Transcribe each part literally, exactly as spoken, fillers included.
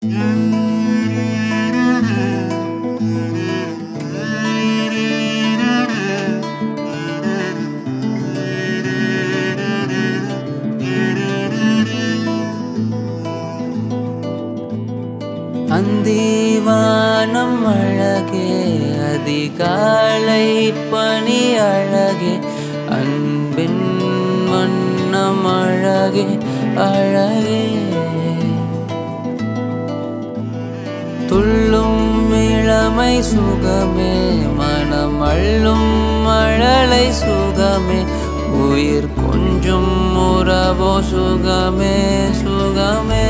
அந்திவானம் அழகே அதிகாலை பனி அழகே அன்பின் வண்ணம் அழகே அழகே துள்ளும் இளமை சுகமே மனம் அள்ளும் மழலை சுகமே உயிர் கொஞ்சம் உறவோ சுகமே சுகமே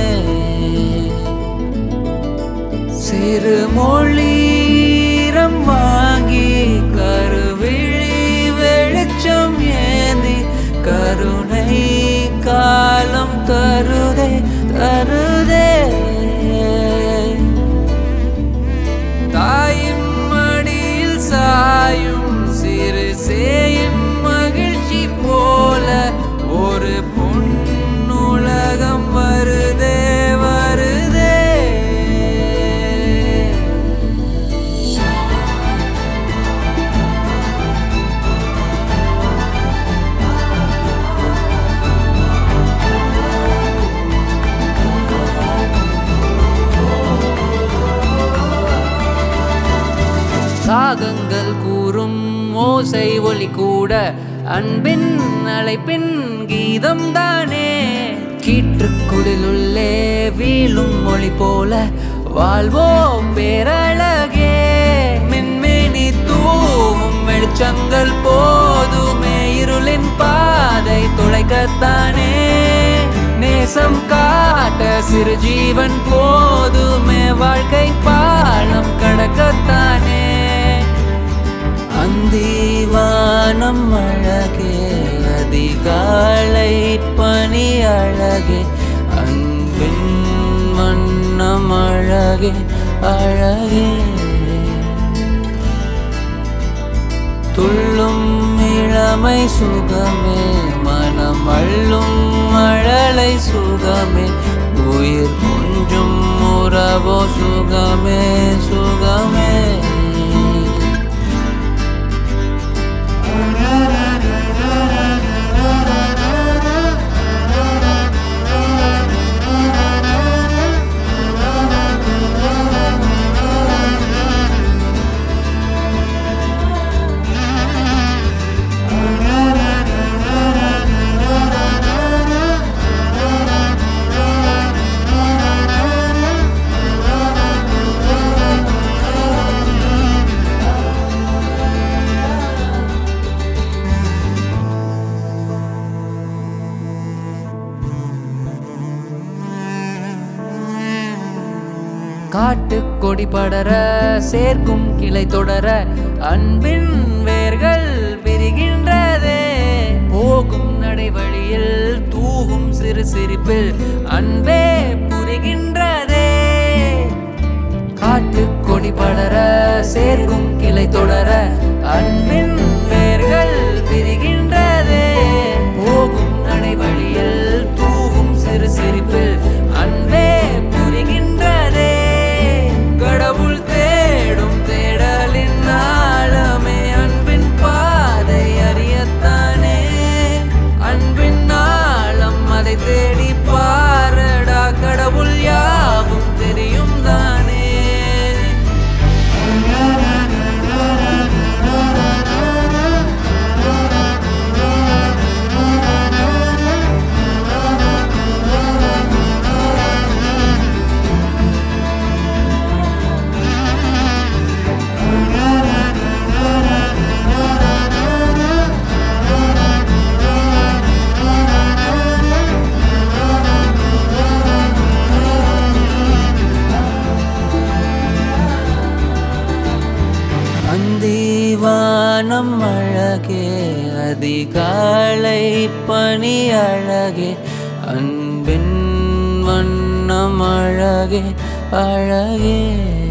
சிறு மொழிரம் வாங்கி கருவிழி வெளிச்சம் ஏந்தி கருணை காலம் தருதே தருதே தாயின் மடியில் சாயும் சிறு சேயின் மகிழ்ச்சி போல ஒரு பொன்னுலகம் வருதே வருதே காகங்கள் கூறும் ஓசை ஒலி கூட அன்பின் அழைப்பின் கீதம் தானே கீற்றுக்குடிலுள்ளே வீழும் மொழி போல வாழ்வோம் பேரழகே மின்மினி தூவும் வெளிச்சங்கள் போதுமே இருளின் பாதை துளைக்கத்தானே நேசம் காட்ட சிறு ஜீவன் போதுமே வாழ்க்கை பாலம் கடக்கத்தானே அந்திவானம் அழகே அதிகாலை பனி அழகே அன்பின் வண்ணம் அழகே அழகே துள்ளும் இளமை சுகமே மனம் அள்ளும் மழலை சுகமே உயிர் கொஞ்சம் உறவோ சுகமே சுகமே காட்டு கொடி படர சேர்க்கும் கிளை தொடர அன்பின் வேர்கள் விரிகின்றதே போகும் நடைவழியில் தூவும் சிறு சிரிப்பில் அன்பே புரிகின்றதே காட்டு கொடி படர சேர்க்கும் கிளை தொடர அன்பின் வேர்கள் விரிகின்றதே போகும் நடைவழியில் தூவும் சிறு சிரிப்பில் அன்பே புரிகின்றதே கடவுள் தேடும் தேடலின் ஆழமே அன்பின் பாதை அறியத்தானே அன்பின் ஆழம் அதை தேடி பாரடா கடவுள் யாவும் தெரியும் தானே அந்திவானம் அழகே அதிகாலை பனி அழகே அன்பின் வண்ணம் அழகே அழகே